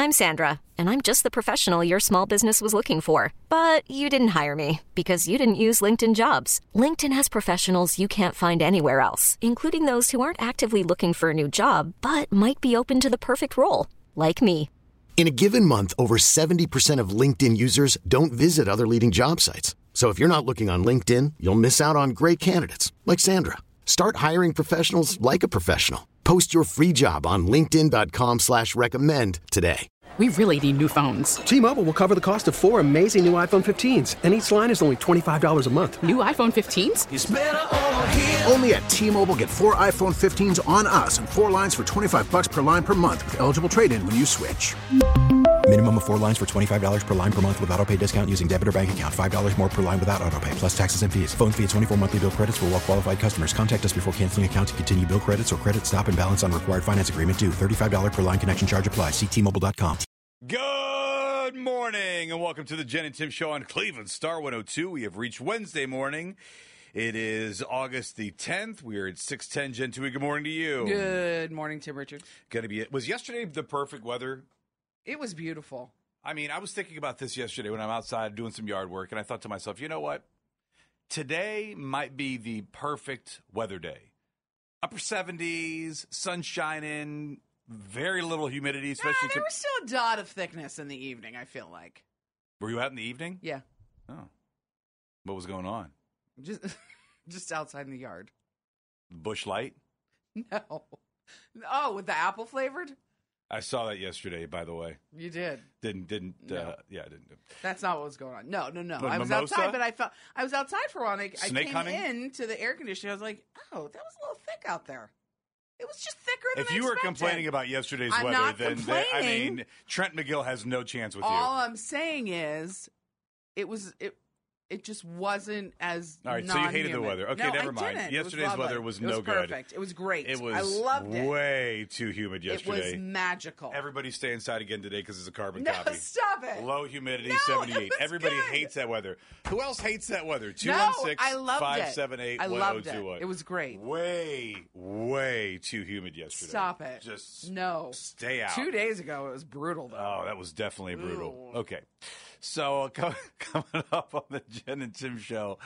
I'm Sandra, and I'm just the professional your small business was looking for. But you didn't hire me because you didn't use LinkedIn Jobs. LinkedIn has professionals you can't find anywhere else, including those who aren't actively looking for a new job, but might be open to the perfect role, like me. In a given month, over 70% of LinkedIn users don't visit other leading job sites. So if you're not looking on LinkedIn, you'll miss out on great candidates like Sandra. Start hiring professionals like a professional. Post your free job on linkedin.com/recommend today. We really need new phones. T-Mobile will cover the cost of 4 amazing new iPhone 15s, and each line is only $25 a month. New iPhone 15s? It's better over here. Only at T-Mobile, get 4 iPhone 15s on us and 4 lines for $25 per line per month with eligible trade-in when you switch. Minimum of 4 lines for $25 per line per month with autopay discount using debit or bank account. $5 more per line without autopay, plus taxes and fees. Phone fee at 24 monthly bill credits for well-qualified customers. Contact us before canceling account to continue bill credits or credit stop and balance on required finance agreement due. $35 per line connection charge applies. See T-Mobile.com. Good morning and welcome to the Jen and Tim Show on Cleveland Star 102. We have reached Wednesday morning. It is August the 10th. We are at 6:10. Jen Tui, good morning to you. Good morning, Tim Richards. Was yesterday the perfect weather? It was beautiful. I mean, I was thinking about this yesterday when I'm outside doing some yard work, and I thought to myself, you know what? Today might be the perfect weather day. Upper 70s, sun shining, very little humidity. Especially there was still a dot of thickness in the evening, I feel like. Were you out in the evening? Yeah. Oh. What was going on? Just outside in the yard. Bush Light? No. Oh, with the apple flavored? I saw that yesterday, by the way. You did. Didn't. No. Yeah, I didn't. That's not what was going on. No. But I was mimosa? outside, but I was outside for a while. I came hunting? into the air conditioner. I was like, oh, that was a little thick out there. It was just thicker than If you were complaining about yesterday's I'm weather, not then complaining. Trent McGill has no chance with All I'm saying is, it just wasn't as all right, so you hated the weather. Okay, no, never I mind. didn't. Yesterday's weather was no good. Perfect. It was great. It was I loved it. way too humid yesterday. It was magical. Everybody stay inside again today because it's a carbon no, copy. Stop it. Low humidity, No, 78. Everybody good. hates that weather. Who else hates that weather? No, I loved 216-578-1021. I loved it. It was great. Way too humid yesterday. Stop it. Just no. Stay out. 2 days ago, it was brutal, though. Oh, that was definitely brutal. Ooh. Okay. So coming up on the Jen and Tim Show,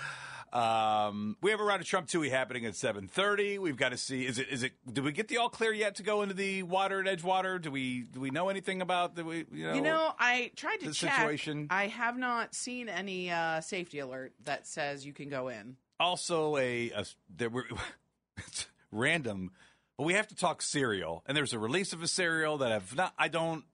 we have a round of Trump Tui happening at 7:30. We've got to see. Is it? Did we get the all clear yet to go into the water at Edgewater? Do we know anything about the? I tried to check. Situation. I have not seen any safety alert that says you can go in. Also, it's random, but we have to talk cereal. And there's a release of a cereal that I don't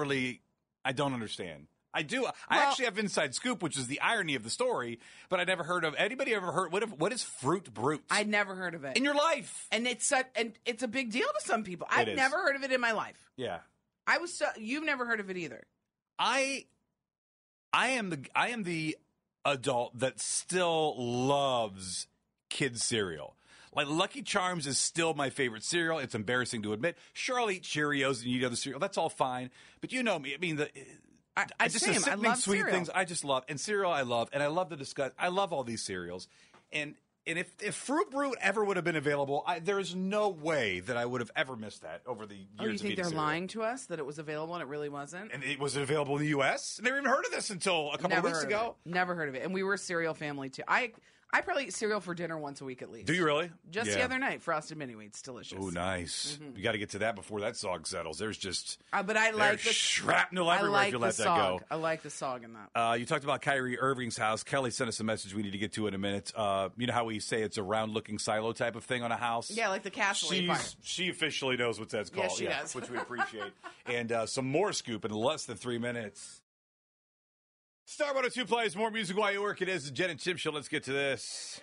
understand. I do. I actually have inside scoop, which is the irony of the story, but I never heard of anybody ever heard. What is Fruit Brute? I'd never heard of it in your life, and it's a big deal to some people. I've never heard of it in my life. Yeah, you've never heard of it either. I am the adult that still loves kids cereal. Like Lucky Charms is still my favorite cereal. It's embarrassing to admit. Sure, I'll eat Cheerios and eat other cereal. That's all fine. But you know me. I mean I love sweet cereal. things I just love, and cereal I love, and I love to discuss. I love all these cereals, and if Fruit Brute ever would have been available, there is no way that I would have ever missed that over the years. Oh, you think they're cereal. lying to us that it was available and it really wasn't? And it was available in the U.S. Never even heard of this until a couple of weeks ago. Never heard of it, and we were a cereal family too. I probably eat cereal for dinner once a week at least. Do you really? Just the other night, Frosted Mini Wheats, delicious. Oh, nice. Mm-hmm. You got to get to that before that song settles. There's just but I like the shrapnel everywhere if you let that go. I like the song in that. You talked about Kyrie Irving's house. Kelly sent us a message we need to get to in a minute. You know how we say it's a round-looking silo type of thing on a house? Yeah, like the castle. She officially knows what that's called. Yes, she does. Which we appreciate. And some more scoop in less than 3 minutes. Star 102 plays more music while you work. It is the Jen and Tim Show. Let's get to this.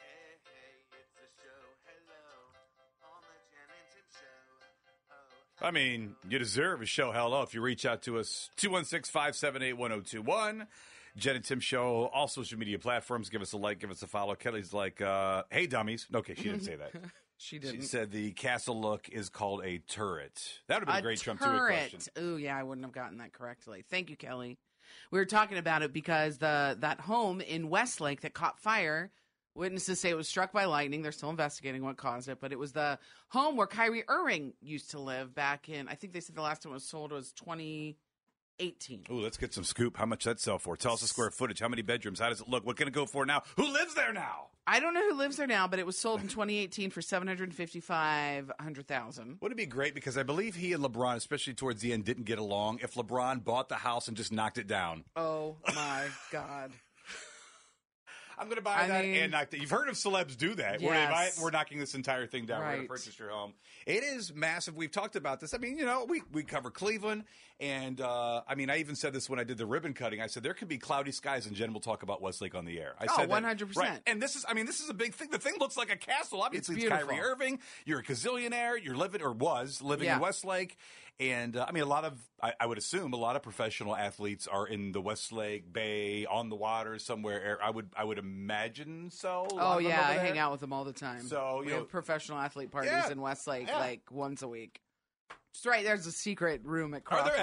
I mean, you deserve a show hello if you reach out to us, 216-578-1021. Jen and Tim Show, all social media platforms. Give us a like, give us a follow. Kelly's like, hey, dummies. Okay, she didn't say that. She didn't. She said the castle look is called a turret. That would have been a great Trump Tui question. Ooh, yeah, I wouldn't have gotten that correctly. Thank you, Kelly. We were talking about it because that home in Westlake that caught fire, witnesses say it was struck by lightning. They're still investigating what caused it, but it was the home where Kyrie Irving used to live back in, I think they said the last time it was sold was 20 18. Ooh, let's get some scoop. How much that sell for? Tell us the square footage. How many bedrooms? How does it look? What can it go for now? Who lives there now? I don't know who lives there now, but it was sold in 2018 for $755,000. Would it be great? Because I believe he and LeBron, especially towards the end, didn't get along. If LeBron bought the house and just knocked it down. Oh, my God. I'm going to buy that and knock it. You've heard of celebs do that. Yes. Where they buy it, we're knocking this entire thing down. We're going Right. to purchase your home. It is massive. We've talked about this. I mean, we cover Cleveland. And, I even said this when I did the ribbon cutting. I said there could be cloudy skies and Jen will talk about Westlake on the air. I said 100%. Right. And this is a big thing. The thing looks like a castle. Obviously, it's Kyrie Irving. You're a gazillionaire. You're living in Westlake. And, a lot of, I would assume, a lot of professional athletes are in the Westlake Bay, on the water, somewhere. I would imagine so. Oh, yeah. I hang out with them all the time. So, we have professional athlete parties in Westlake like once a week. Just right there's a secret room at Crocker.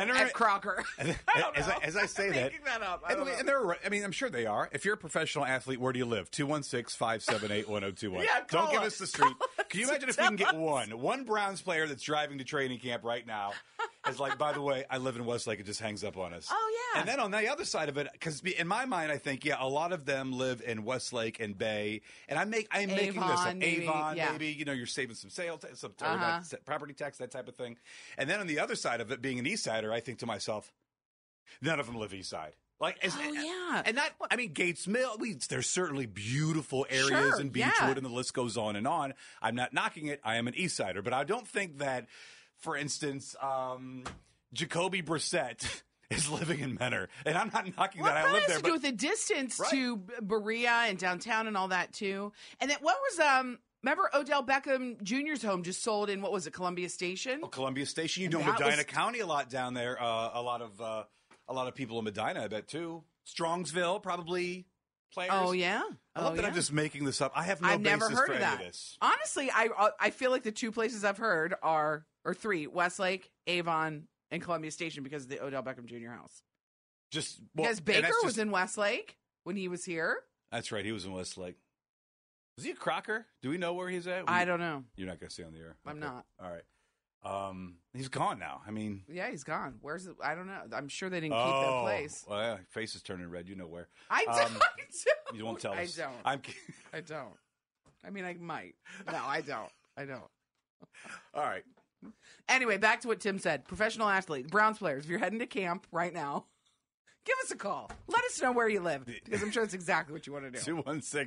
As I say that. Making that up. And they're, I'm sure they are. If you're a professional athlete, where do you live? 216-578-1021. Yeah, Don't give us the street. Can you imagine if we can get one Browns player that's driving to training camp right now is like, by the way, I live in Westlake. It just hangs up on us. Oh, yeah. And then on the other side of it, because in my mind, I think, a lot of them live in Westlake and Bay. And I'm making this up. Maybe, Avon, yeah. maybe, you're saving some property tax, that type of thing. And then on the other side of it, being an East Sider, I think to myself, none of them live East Side. And not, Gates Mill, there's certainly beautiful areas in Beechwood, and the list goes on and on. I'm not knocking it. I am an East Sider. But I don't think that, for instance, Jacoby Brissett is living in Menor. And I'm not knocking that. I live there. Has to do with the distance to Berea and downtown and all that, too. And then what was, remember Odell Beckham Jr.'s home just sold in, what was it, Columbia Station? Oh, Columbia Station. You know Medina County a lot down there. A lot of people in Medina, I bet, too. Strongsville, probably players. Oh, yeah? I love that I'm just making this up. I have I've basis never heard for of any that. of this. Honestly, I feel like the two places I've heard are three: Westlake, Avon, and Columbia Station because of the Odell Beckham Jr. house. Because Baker was in Westlake when he was here. That's right. He was in Westlake. Was he a Crocker? Do we know where he's at? I don't know. You're not going to stay on the air. I'm not. All right. He's gone now. Yeah, he's gone. Where's it? I don't know. I'm sure they didn't keep their place. Well, yeah, face is turning red. You know where. I don't. You won't tell us. I don't. I might. No, I don't. All right. Anyway, back to what Tim said. Professional athlete, Browns players, if you're heading to camp right now, give us a call. Let us know where you live, because I'm sure it's exactly what you want to do.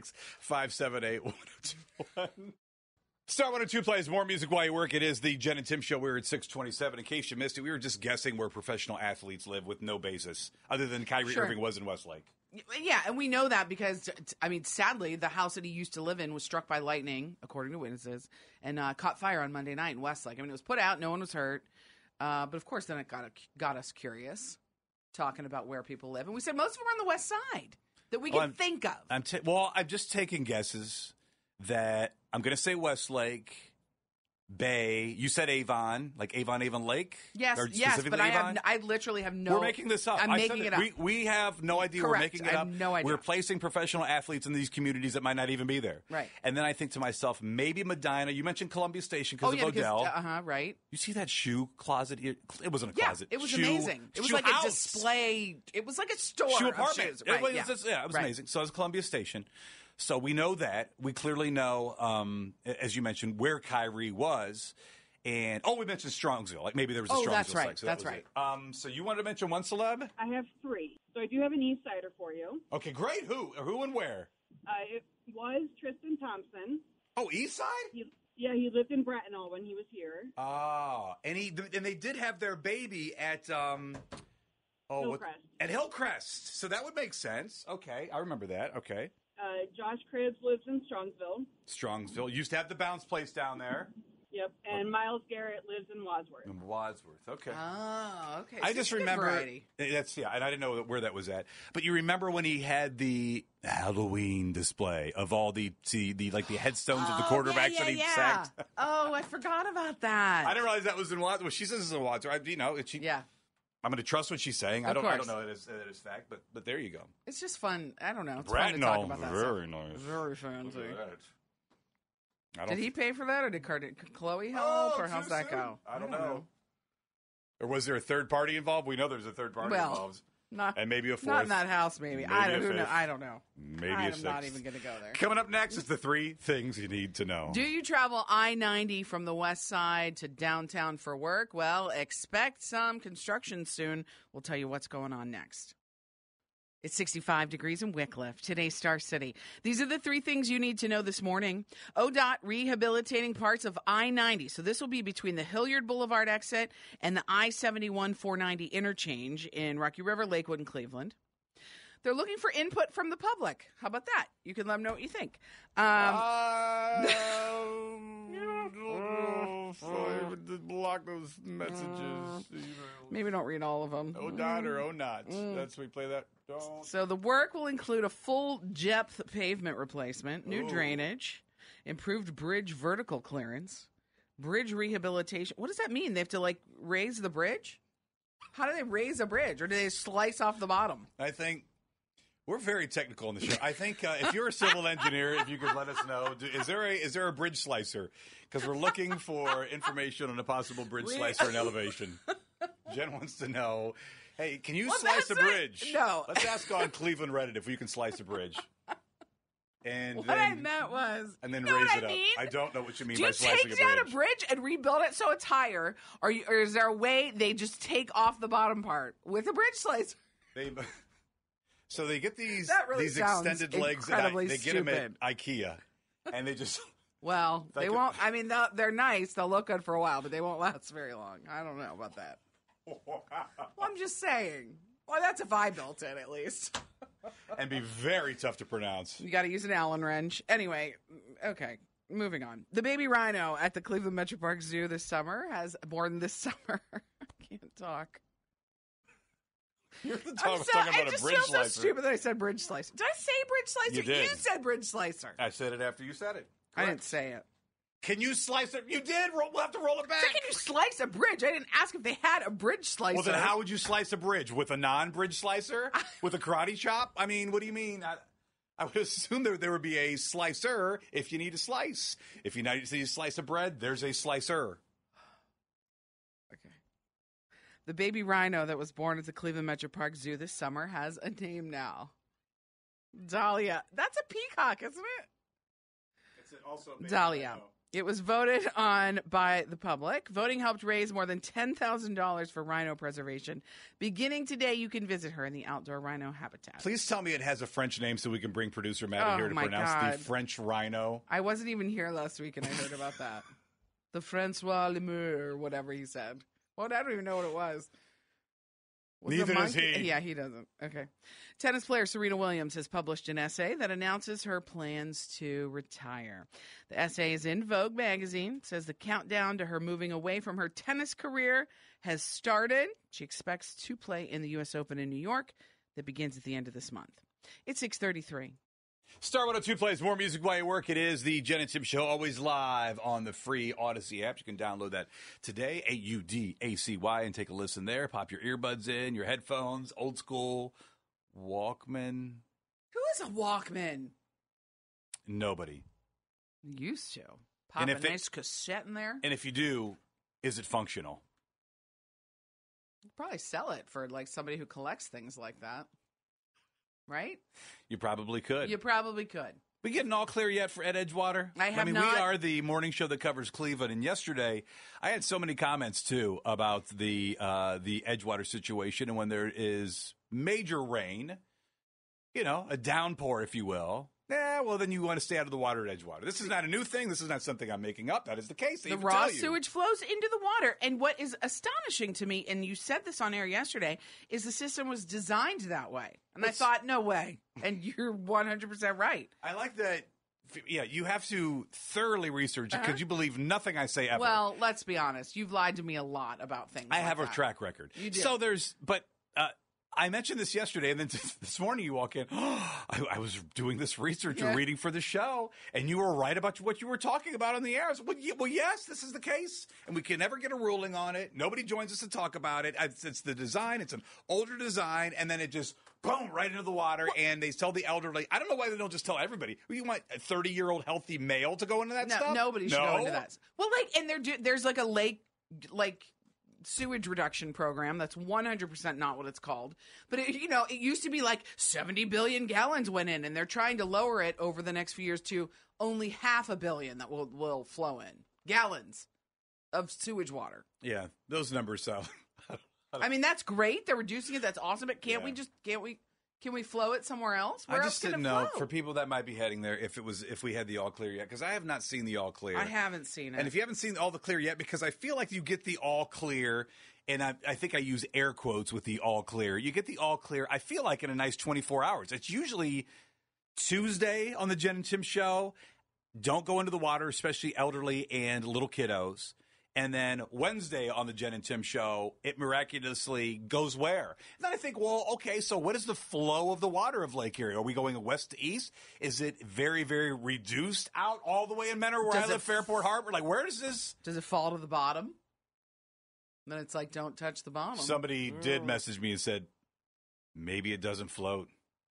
216-578-1021. Star 102 plays more music while you work. It is the Jen and Tim Show. We're at 627. In case you missed it, we were just guessing where professional athletes live with no basis, other than Kyrie Irving was in Westlake. Yeah, and we know that because, sadly, the house that he used to live in was struck by lightning, according to witnesses, and caught fire on Monday night in Westlake. It was put out. No one was hurt. But, of course, then it got us curious, talking about where people live. And we said most of them are on the west side that we can think of. I'm just taking guesses that I'm going to say Westlake, Bay. You said Avon, like Avon Lake? Yes, but I literally have no... We're making this up. I'm making it up. We have no idea. Correct. We're making it up. I have no idea. We're placing professional athletes in these communities that might not even be there. Right. And then I think to myself, maybe Medina. You mentioned Columbia Station because of Odell. Right. You see that shoe closet here? It wasn't a closet. It was amazing. It was like a display. It was like a store. Shoe of apartment. shoes. Right, it was amazing. So it was Columbia Station. So we know that. We clearly know, as you mentioned, where Kyrie was. And, we mentioned Strongsville. Like maybe there was a Strongsville. That's right. Site, so that's right. So you wanted to mention one celeb? I have three. So I do have an East Sider for you. Okay, great. Who and where? It was Tristan Thompson. Oh, East Side? He lived in Bracknell when he was here. And they did have their baby at Hillcrest. At Hillcrest. So that would make sense. Okay, I remember that. Okay. Josh Cribbs lives in Strongsville. Strongsville. Used to have the bounce place down there. Yep, and Miles Garrett lives in Wadsworth. Okay. Oh, okay. I just remember variety. And I didn't know where that was at. But you remember when he had the Halloween display of all the headstones of the quarterbacks that he sacked? Oh, I forgot about that. I didn't realize that was in Wadsworth. Well, she says it's in Wadsworth. I'm going to trust what she's saying. I don't know that it's fact, but there you go. It's just fun. I don't know. It's fun to talk about that. Very nice. Very fancy. Did he pay for that, or did Chloe help, or how's that go? I don't know. Or was there a third party involved? We know there's a third party involved. And maybe a fourth. Not in that house, maybe. I don't know. I don't know. Maybe I'm a sixth. not even going to go there. Coming up next is the 3 things you need to know. Do you travel I-90 from the west side to downtown for work? Well, expect some construction soon. We'll tell you what's going on next. It's 65 degrees in Wickliffe, today's Star City. These are the 3 things you need to know this morning. ODOT rehabilitating parts of I-90. So this will be between the Hilliard Boulevard exit and the I-71-490 interchange in Rocky River, Lakewood, and Cleveland. They're looking for input from the public. How about that? You can let them know what you think. Block those messages. Maybe don't read all of them. ODOT or O-not. That's we play that. Don't. So the work will include a full depth pavement replacement, new drainage, improved bridge vertical clearance, bridge rehabilitation. What does that mean? They have to raise the bridge? How do they raise a bridge, or do they slice off the bottom? I think we're very technical on the show. I think if you're a civil engineer, if you could let us know, is there a bridge slicer? Because we're looking for information on a possible bridge slicer and elevation. Jen wants to know, hey, can you slice a bridge? No. Let's ask on Cleveland Reddit if we can slice a bridge. And what I meant was, and then you know raise what it I up. mean? I don't know what you mean Do by you slicing take a bridge. down a bridge and rebuild it so it's higher, or is there a way they just take off the bottom part with a bridge slicer? So they get these really extended legs. They get them stupid. at IKEA, and they just. Well, they won't. I mean, they're nice. They'll look good for a while, but they won't last very long. I don't know about that. Well, I'm just saying. Well, that's if I built it, at least. And be very tough to pronounce. You got to use an Allen wrench. Anyway, okay, moving on. The baby rhino at the Cleveland Metro Park Zoo this summer born this summer. I can't talk. You're the talking about a bridge slicer. I just feel so stupid that I said bridge slicer. Did I say bridge slicer? You did. You said bridge slicer. I said it after you said it. Correct. I didn't say it. Can you slice it? You did. We'll have to roll it back. So can you slice a bridge? I didn't ask if they had a bridge slicer. Well, then how would you slice a bridge? With a non-bridge slicer? With a karate chop? I mean, what do you mean? I would assume there would be a slicer if you need a slice. If you need a slice of bread, there's a slicer. Okay. The baby rhino that was born at the Cleveland Metro Park Zoo this summer has a name now. Dahlia. That's a peacock, isn't it? It's also a baby Dahlia. rhino. It was voted on by the public. Voting helped raise more than $10,000 for rhino preservation. Beginning today, you can visit her in the outdoor rhino habitat. Please tell me it has a French name so we can bring producer Matt in here to pronounce the French rhino. I wasn't even here last week and I heard about that. The Francois Lemur, or whatever he said. Well, I don't even know what it was. Neither does he. Yeah, he doesn't. Okay. Tennis player Serena Williams has published an essay that announces her plans to retire. The essay is in Vogue magazine. It says the countdown to her moving away from her tennis career has started. She expects to play in the U.S. Open in New York that begins at the end of this month. It's 6:33. Star 102 plays more music while you work. It is the Jen and Tim Show, always live on the free Odyssey app. You can download that today, AUDACY, and take a listen there. Pop your earbuds in, your headphones, old school, Walkman. Who is a Walkman? Nobody. Used to. Pop a nice cassette in there. And if you do, is it functional? You'd probably sell it for somebody who collects things like that. Right? You probably could. You probably could. We getting all clear yet for Ed Edgewater? I mean, not. We are the morning show that covers Cleveland. And yesterday, I had so many comments, too, about the Edgewater situation. And when there is major rain, a downpour, if you will, well, then you want to stay out of the water at Edgewater. This is not a new thing. This is not something I'm making up. That is the case. The raw sewage flows into the water. And what is astonishing to me, and you said this on air yesterday, is the system was designed that way. And I thought, no way. And you're 100% right. I like that. Yeah, you have to thoroughly research it because you believe nothing I say ever. Well, let's be honest. You've lied to me a lot about things. I have a track record. You do. So I mentioned this yesterday, and then this morning you walk in. I was doing this research or reading for the show, and you were right about what you were talking about on the air. I said, well, yes, this is the case, and we can never get a ruling on it. Nobody joins us to talk about it. It's the design. It's an older design, and then it just, boom, right into the water, and they tell the elderly. I don't know why they don't just tell everybody. You want a 30-year-old healthy male to go into that stuff? Nobody should go into that. Well, and there's a lake, sewage reduction program. That's 100% not what it's called. But, it used to be like 70 billion gallons went in, and they're trying to lower it over the next few years to only 500 million that will flow in. Gallons of sewage water. Yeah, those numbers sound... I mean, that's great. They're reducing it. That's awesome. But can we flow it somewhere else? Where I else just can didn't it know flow? for people that might be heading there if we had the all clear yet, because I have not seen the all clear. I haven't seen it. And if you haven't seen all the clear yet, because I feel like you get the all clear, and I think I use air quotes with the all clear. You get the all clear, I feel like, in a nice 24 hours. It's usually Tuesday on the Jen and Tim show. Don't go into the water, especially elderly and little kiddos. And then Wednesday on the Jen and Tim show, it miraculously goes where? And then I think, well, okay, so what is the flow of the water of Lake Erie? Are we going west to east? Is it very, very reduced out all the way in Menor where I live, Fairport Harbor? Like, where does this? Does it fall to the bottom? Then it's like, don't touch the bottom. Somebody did message me and said, maybe it doesn't float.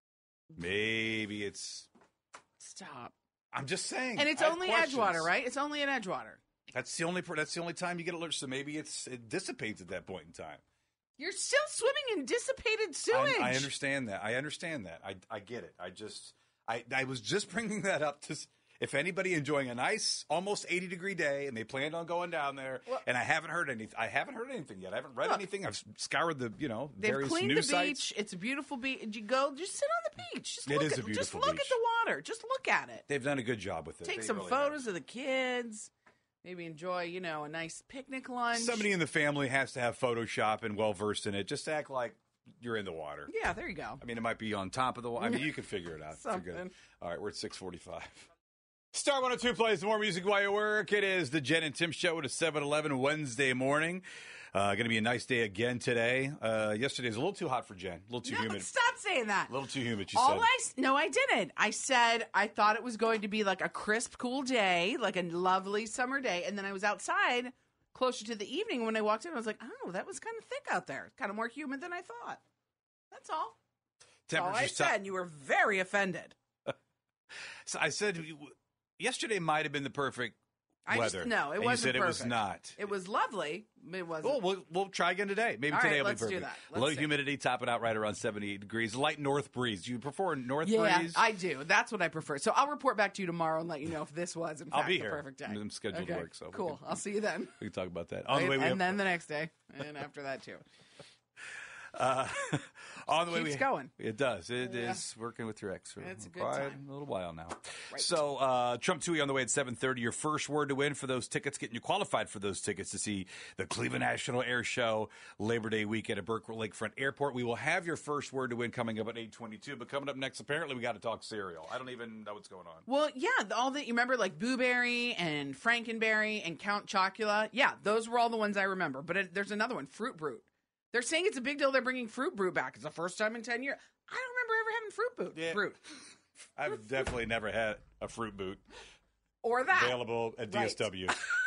Maybe it's... Stop. I'm just saying. And it's only Edgewater, right? It's only in Edgewater. That's the only time you get alerts. So maybe it dissipates at that point in time. You're still swimming in dissipated sewage. I understand that. I get it. I was just bringing that up to if anybody enjoying a nice, almost 80-degree day and they planned on going down there, and I haven't heard anything. I haven't heard anything yet. I haven't read anything. I've scoured the they've various cleaned news the beach. sites. It's a beautiful beach. Just sit on the beach. Just It is a beautiful Just look beach. at the water. Just look at it. They've done a good job with it. Take They some really photos have. of the kids. Maybe enjoy, a nice picnic lunch. Somebody in the family has to have Photoshop and well versed in it. Just act like you're in the water. Yeah, there you go. I mean, it might be on top of the water. I mean, you can figure it out. If you're good. Something. All right, we're at 6:45. Star 102 plays more music while you work. It is the Jen and Tim show at a 7-Eleven Wednesday morning. Going to be a nice day again today. Yesterday was a little too hot for Jen. A little too humid. Stop saying that. A little too humid, she said. No, I didn't. I said I thought it was going to be like a crisp, cool day, like a lovely summer day. And then I was outside closer to the evening. When I walked in, I was like, oh, that was kind of thick out there. Kind of more humid than I thought. That's all. That's all I said. And you were very offended. So I said yesterday might have been the perfect weather. No, it wasn't. You said perfect. it was not. It was lovely. It wasn't. Well, we'll try again today. Maybe all today right, will be perfect. Let's do that. Low humidity, topping out right around 78 degrees. Light north breeze. Do you prefer north breeze? Yeah, I do. That's what I prefer. So I'll report back to you tomorrow and let you know if this was, in fact, I'll be the here. perfect day. I'm scheduled to work. So cool. I'll see you then. We can talk about that. And then the next day. And after that, too. On the way, keeps going. It does. It is working with your ex for It's a good quite time. a little while now. Right. So, Trump Tui on the way at 7:30. Your first word to win for those tickets, getting you qualified for those tickets to see the Cleveland National Air Show Labor Day weekend at Burke Lakefront Airport. We will have your first word to win coming up at 8:22. But coming up next, apparently, we got to talk cereal. I don't even know what's going on. Well, yeah, all that you remember, like Boo Berry and Frankenberry and Count Chocula. Yeah, those were all the ones I remember. But there's another one, Fruit Brute. They're saying it's a big deal. They're bringing Fruit Brute back. It's the first time in 10 years. I don't remember ever having Fruit Brute. I've definitely never had a Fruit Boot or that available at DSW.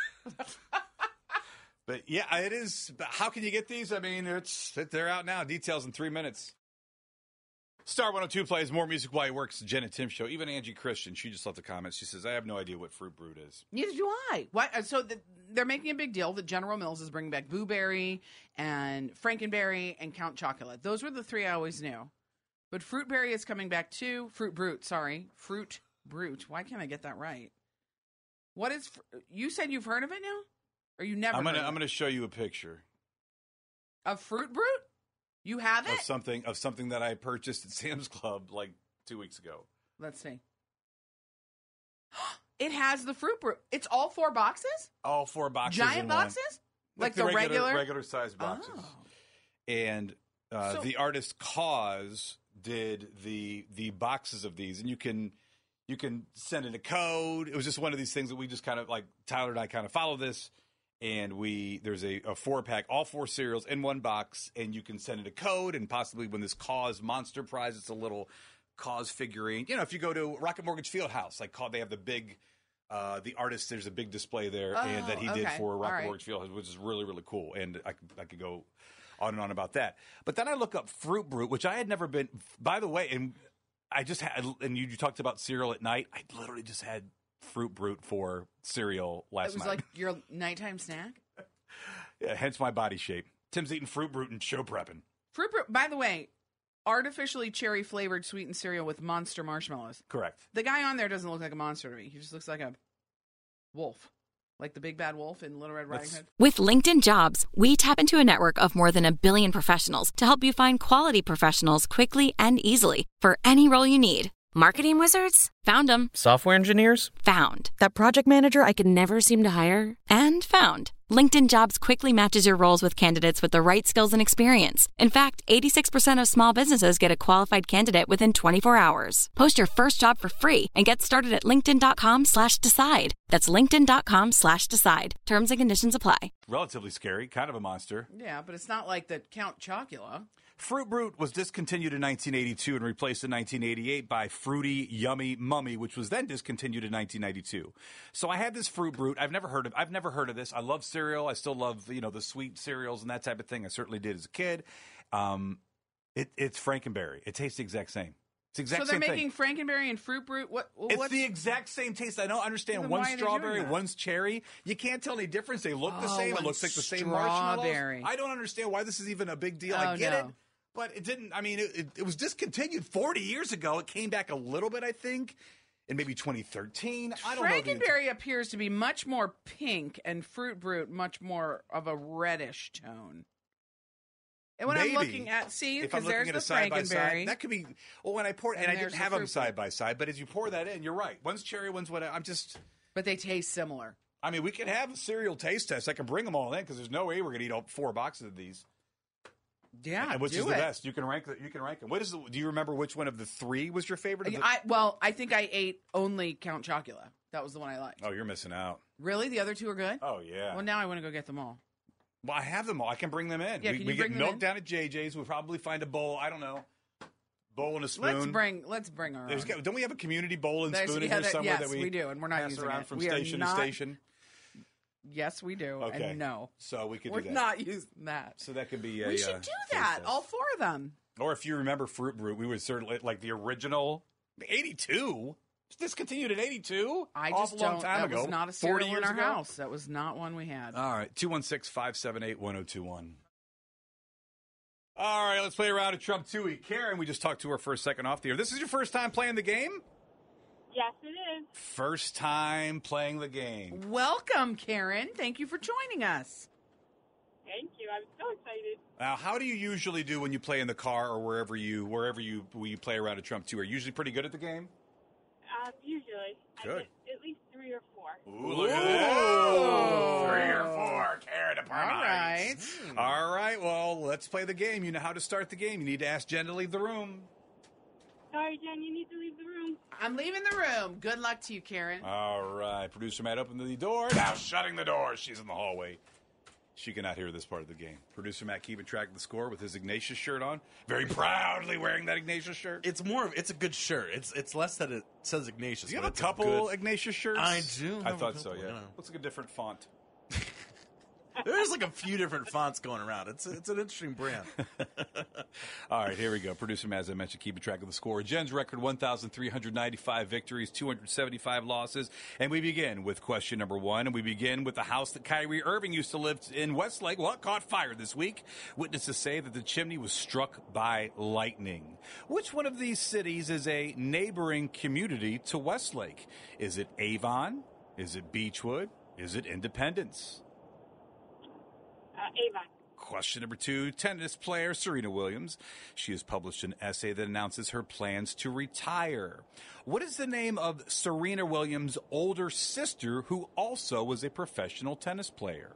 But yeah, it is. How can you get these? I mean, they're out now. Details in 3 minutes. Star 102 plays more music while he works. The Jen and Tim show. Even Angie Christian, she just left a comment. She says, "I have no idea what Fruit Brute is." Neither do I. Why? So they're making a big deal that General Mills is bringing back Boo Berry and Frankenberry and Count Chocula. Those were the three I always knew. But Fruit Berry is coming back too. Fruit Brute. Fruit Brute. Why can't I get that right? What is? You said you've heard of it now, or you never? I'm gonna show you a picture of Fruit Brute. You have it? Of something that I purchased at Sam's Club like 2 weeks ago. Let's see. It has the Fruit Brute. It's all 4 boxes? All 4 boxes. Giant boxes? Like the regular size boxes. Oh. And the artist Cause did the boxes of these, and you can send in a code. It was just one of these things that we just kind of like Tyler and I kind of follow this. And there's a 4-pack, all 4 cereals in one box, and you can send in a code and possibly win this Cause Monster Prize. It's a little Cause figurine. You know, if you go to Rocket Mortgage Fieldhouse, they have the big, the artist, there's a big display there and that he did for Rocket Mortgage Fieldhouse, which is really, really cool. And I could go on and on about that. But then I look up Fruit Brute, which I had never been, by the way, and I just had, and you talked about cereal at night. I literally just had Fruit Brute for cereal last night. It was like your nighttime snack? Yeah, hence my body shape. Tim's eating Fruit Brute and show prepping. Fruit Brute, by the way, artificially cherry-flavored sweetened cereal with monster marshmallows. Correct. The guy on there doesn't look like a monster to me. He just looks like a wolf. Like the big bad wolf in Little Red Riding Hood. With LinkedIn Jobs, we tap into a network of more than 1 billion professionals to help you find quality professionals quickly and easily for any role you need. Marketing wizards? Found them. Software engineers? Found. That project manager I could never seem to hire? And found. LinkedIn Jobs quickly matches your roles with candidates with the right skills and experience. In fact, 86% of small businesses get a qualified candidate within 24 hours. Post your first job for free and get started at linkedin.com/decide. That's linkedin.com/decide. Terms and conditions apply. Relatively scary, kind of a monster. Yeah, but it's not like the Count Chocula. Fruit Brute was discontinued in 1982 and replaced in 1988 by Fruity Yummy Mummy, which was then discontinued in 1992. So I had this Fruit Brute. I've never heard of this. I love cereal. I still love, the sweet cereals and that type of thing. I certainly did as a kid. It's Frankenberry. It tastes the exact same. It's the exact same thing. So they're making Frankenberry and Fruit Brute? It's the exact same taste. I don't understand. One's strawberry, one's cherry. You can't tell any difference. They look the same. It looks like the same marshmallows. I don't understand why this is even a big deal. I get it. But it didn't, it was discontinued 40 years ago. It came back a little bit, I think, in maybe 2013. I don't know. Frankenberry appears to be much more pink and Fruit Brute much more of a reddish tone. And when I'm looking at, because there's the Frankenberry. That could be, when I poured, and I didn't have them side by side, but as you pour that in, you're right. One's cherry, one's whatever. But they taste similar. We could have a cereal taste test. I can bring them all in because there's no way we're going to eat all 4 boxes of these. Yeah, and which is the best? You can rank them. Do you remember which one of the 3 was your favorite? I think I ate only Count Chocula. That was the one I liked. Oh, you're missing out. Really? The other 2 are good? Oh, yeah. Well, now I want to go get them all. Well, I have them all. I can bring them in. Yeah, we get milk down at JJ's. We'll probably find a bowl. I don't know. Bowl and a spoon. Let's bring our own. Don't we have a community bowl and spoon in here somewhere that we do, and we're not pass using around it. from station to station? Yes, we do. Okay. And no. So we could We're do that. We're not using that. So that could be we should do that. All 4 of them. Or if you remember Fruit Brute, we would certainly, like the original, 82? It's discontinued in 82? I just a long time that ago. was not a cereal in our house. That was not one we had. All right. 216-578-1021. All right. Let's play a round of Trump Tooie. Karen, we just talked to her for a second off the air. This is your first time playing the game? Yes, it is. First time playing the game. Welcome, Karen. Thank you for joining us. Thank you. I'm so excited. Now, how do you usually do when you play in the car or wherever you play around a Trump Tour? Are you usually pretty good at the game? Usually. Good. I get at least 3 or 4. Ooh, look at that. 3 or 4. Karen All right. All right. Well, let's play the game. You know how to start the game. You need to ask Jen to leave the room. Sorry, Jen, you need to leave the room. I'm leaving the room. Good luck to you, Karen. All right. Producer Matt opened the door. Now shutting the door. She's in the hallway. She cannot hear this part of the game. Producer Matt keeping track of the score with his Ignatius shirt on. Very proudly wearing that Ignatius shirt. It's a good shirt. It's less that it says Ignatius. Do you have a couple Ignatius shirts? I do. I thought so, yeah. Looks like a different font. There's like a few different fonts going around. It's an interesting brand. All right, here we go. Producer Matt, as I mentioned, keeping track of the score. Jen's record, 1,395 victories, 275 losses. And we begin with question number 1. And we begin with the house that Kyrie Irving used to live in Westlake. Well, it caught fire this week. Witnesses say that the chimney was struck by lightning. Which one of these cities is a neighboring community to Westlake? Is it Avon? Is it Beechwood? Is it Independence? Avon. Question number 2, tennis player Serena Williams. She has published an essay that announces her plans to retire. What is the name of Serena Williams' older sister who also was a professional tennis player?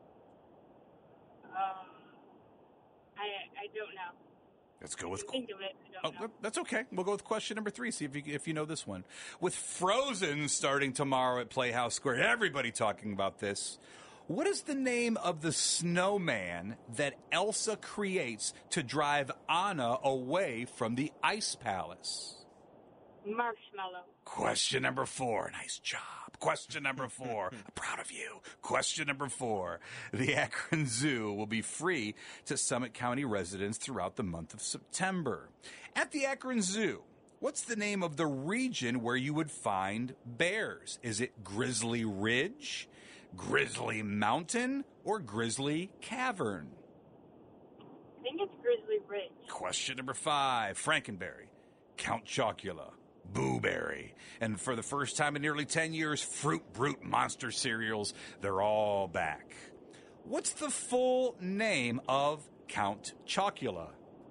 I don't know. Let's go with... Think of it. I don't know. That's okay. We'll go with question number 3, see if you know this one. With Frozen starting tomorrow at Playhouse Square, everybody talking about this. What is the name of the snowman that Elsa creates to drive Anna away from the Ice Palace? Marshmallow. Question number 4. Nice job. Question number 4. I'm proud of you. Question number 4. The Akron Zoo will be free to Summit County residents throughout the month of September. At the Akron Zoo, what's the name of the region where you would find bears? Is it Grizzly Ridge, Grizzly Mountain, or Grizzly Cavern? I think it's Grizzly Ridge. Question number 5. Frankenberry, Count Chocula, Boo Berry, and for the first time in nearly 10 years, Fruit Brute monster cereals. They're all back. What's the full name of Count Chocula?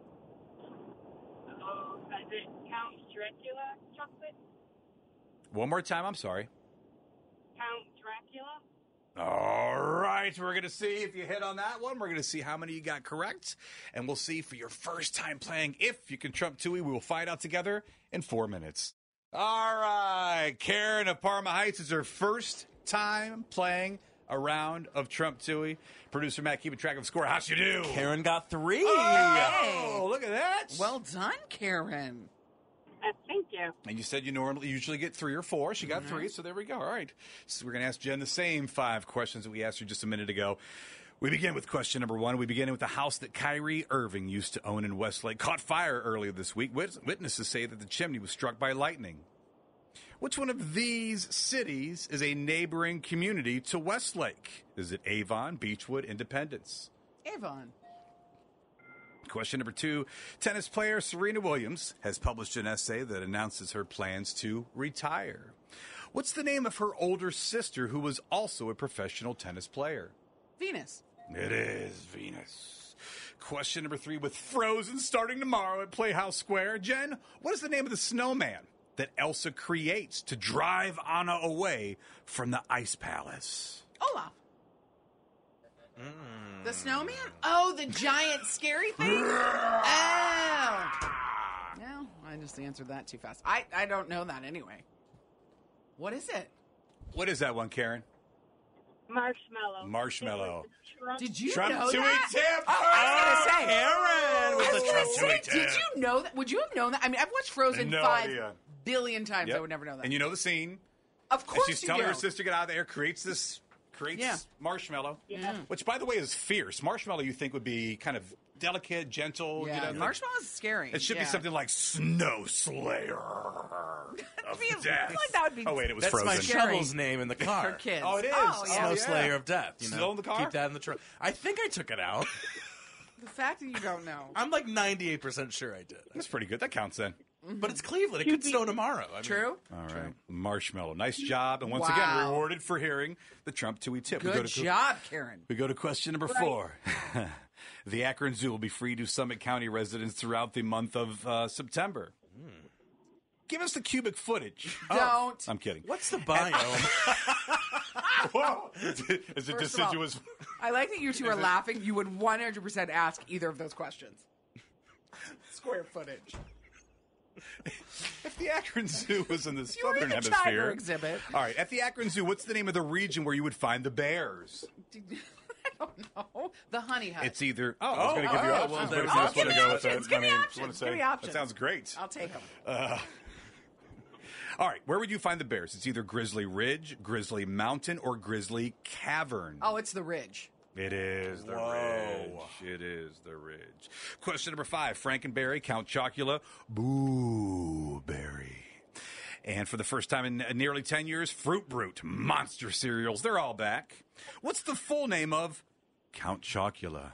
Oh, is it Count Dracula chocolate? One more time, I'm sorry. Count Dracula? All right, we're going to see if you hit on that one. We're going to see how many you got correct. And we'll see for your first time playing if you can trump Tui. We will find out together in 4 minutes. All right, Karen of Parma Heights is her first time playing a round of Trump Tui. Producer Matt keeping track of the score. How'd you do? Karen got 3. Oh, look at that. Well done, Karen. Thank you. And you said you usually get 3 or 4. She got 3, so there we go. All right. So we're going to ask Jen the same 5 questions that we asked her just a minute ago. We begin with question number 1. We begin with the house that Kyrie Irving used to own in Westlake. Caught fire earlier this week. Witnesses say that the chimney was struck by lightning. Which one of these cities is a neighboring community to Westlake? Is it Avon, Beechwood, Independence? Avon. Question number 2. Tennis player Serena Williams has published an essay that announces her plans to retire. What's the name of her older sister who was also a professional tennis player? Venus. It is Venus. Question number 3. With Frozen starting tomorrow at Playhouse Square, Jen, what is the name of the snowman that Elsa creates to drive Anna away from the Ice Palace? Olaf. The snowman? Oh, the giant scary thing? Oh. No, I just answered that too fast. I don't know that anyway. What is it? What is that one, Karen? Marshmallow. Marshmallow. Did you Trump know Tui that? tip. Oh, I was going to say. Karen with the Trump Tui tip. Did you know that? Would you have known that? I mean, I've watched Frozen No 5 idea. billion times. Yep. I would never know that. And you know the scene. Of course she's you telling do. her sister to get out of there, creates marshmallow, which, by the way, is fierce. Marshmallow you think would be kind of delicate, gentle. Yeah, you know, marshmallow's scary. It should be something like Snow Slayer of I feel Death. like that would be. Oh, wait, it was That's Frozen. my shovel's name in the car. For kids. Oh, it is. Oh, yeah. Snow Slayer of Death. You know? Still in the car? Keep that in the trunk. I think I took it out. The fact that you don't know. I'm like 98% sure I did. That's pretty good. That counts then. But it's Cleveland. It could snow tomorrow. I mean, True? All right. Marshmallow. Nice job. And once again, rewarded for hearing the Trump Tui tip. Good job, Karen. We go to question number 4. The Akron Zoo will be free to Summit County residents throughout the month of September. Give us the cubic footage. Don't. I'm kidding. What's the biome? Whoa. Is it First of all, deciduous? I like that you two are laughing. You would 100% ask either of those questions. Square footage. If the Akron Zoo was in the You were in southern the hemisphere. tiger exhibit. All right. At the Akron Zoo, what's the name of the region where you would find the bears? I don't know. The honey hut. It's either. I was going to give you options. well, but if you I'll just give want me to go with options. it, Give me I mean, options. what to say? Give me options. That sounds great. I'll take them. All right. Where would you find the bears? It's either Grizzly Ridge, Grizzly Mountain, or Grizzly Cavern. Oh, it's the ridge. It is the Ridge. It is the Ridge. Question number 5. Frankenberry, Count Chocula, Boo Berry. And for the first time in nearly 10 years, Fruit Brute, monster cereals. They're all back. What's the full name of Count Chocula?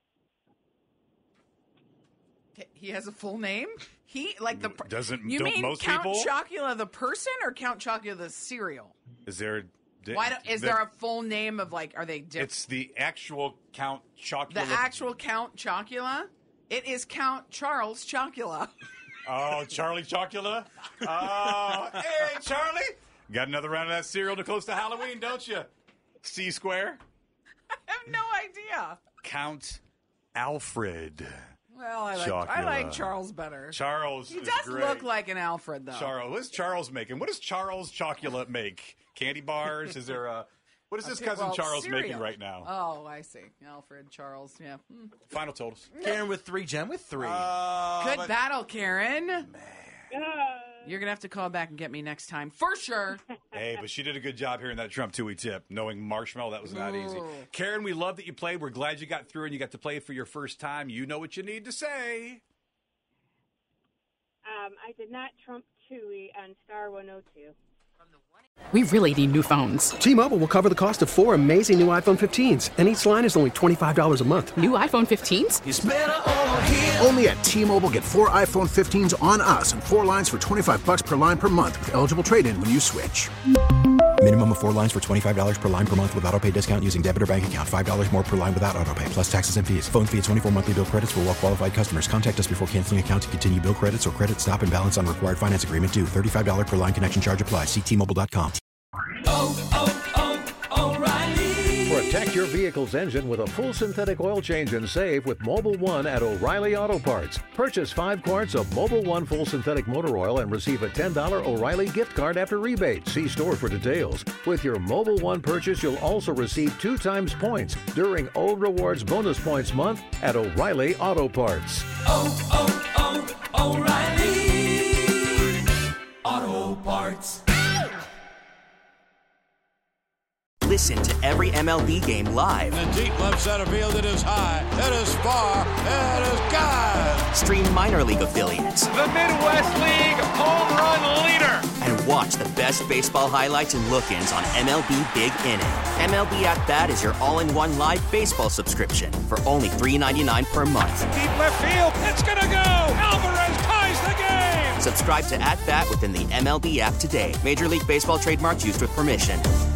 He has a full name? You Don't mean most Count people? Chocula the person or Count Chocula the cereal? Is there... Is there a full name of are they different? It's the actual Count Chocula. The actual Count Chocula? It is Count Charles Chocula. Oh, Charlie Chocula? Oh, hey, Charlie! Got another round of that cereal to close to Halloween, don't you? C-Square? I have no idea. Count Alfred. Well, I Chocula. like Charles better. Charles He is does great. look like an Alfred, though. Charles. What is Charles making? What does Charles Chocula make? Candy bars? Is there a... What is this cousin Charles cereal. making right now? Oh, I see. Alfred, Charles, yeah. Final totals. Karen with 3, Jen with 3. Good battle, Karen. You're going to have to call back and get me next time, for sure. Hey, but she did a good job hearing that Trump Tui tip. Knowing Marshmallow, that was not easy. Ooh. Karen, we love that you played. We're glad you got through and you got to play for your first time. You know what you need to say. I did not Trump Tui on Star 102. We really need new phones. T-Mobile will cover the cost of 4 amazing new iPhone 15s, and each line is only $25 a month. New iPhone 15s? It's better over here. Only at T-Mobile, get 4 iPhone 15s on us and 4 lines for $25 per line per month with eligible trade-in when you switch. Minimum of 4 lines for $25 per line per month with autopay discount using debit or bank account. $5 more per line without autopay, plus taxes and fees. Phone fee at 24 monthly bill credits for well-qualified customers. Contact us before canceling account to continue bill credits or credit stop and balance on required finance agreement due. $35 per line connection charge applies. See T-Mobile.com. O'Reilly. Protect your vehicle's engine with a full synthetic oil change and save with Mobil 1 at O'Reilly Auto Parts. Purchase 5 quarts of Mobil 1 full synthetic motor oil and receive a $10 O'Reilly gift card after rebate. See store for details. With your Mobil 1 purchase, you'll also receive 2 times points during O Rewards Bonus Points Month at O'Reilly Auto Parts. O'Reilly Auto Parts. Listen to every MLB game live. In the deep left center field, it is high, it is far, it is gone. Stream minor league affiliates. The Midwest League home run leader. And watch the best baseball highlights and look-ins on MLB Big Inning. MLB At Bat is your all-in-one live baseball subscription for only $3.99 per month. Deep left field, it's gonna go. Alvarez ties the game. Subscribe to At Bat within the MLB app today. Major League Baseball trademarks used with permission.